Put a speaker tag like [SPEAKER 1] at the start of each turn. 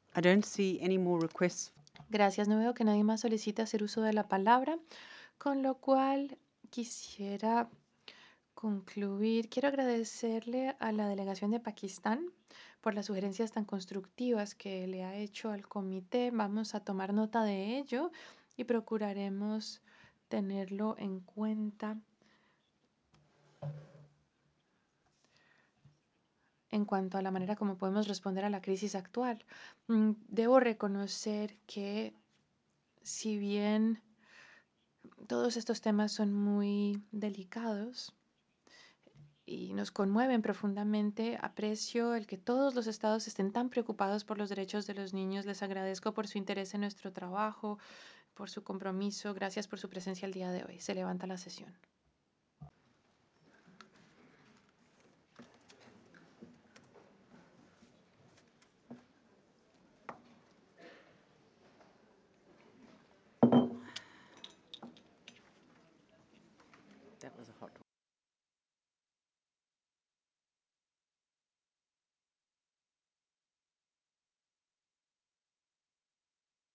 [SPEAKER 1] I don't see any more requests.
[SPEAKER 2] Gracias, no veo que nadie más solicite hacer uso de la palabra, con lo cual quisiera concluir. Quiero agradecerle a la delegación de Pakistán por las sugerencias tan constructivas que le ha hecho al comité. Vamos a tomar nota de ello y procuraremos tenerlo en cuenta en cuanto a la manera como podemos responder a la crisis actual. Debo reconocer que si bien todos estos temas son muy delicados y nos conmueven profundamente, aprecio el que todos los estados estén tan preocupados por los derechos de los niños. Les agradezco por su interés en nuestro trabajo, por su compromiso. Gracias por su presencia el día de hoy. Se levanta la sesión.
[SPEAKER 3] That was a hot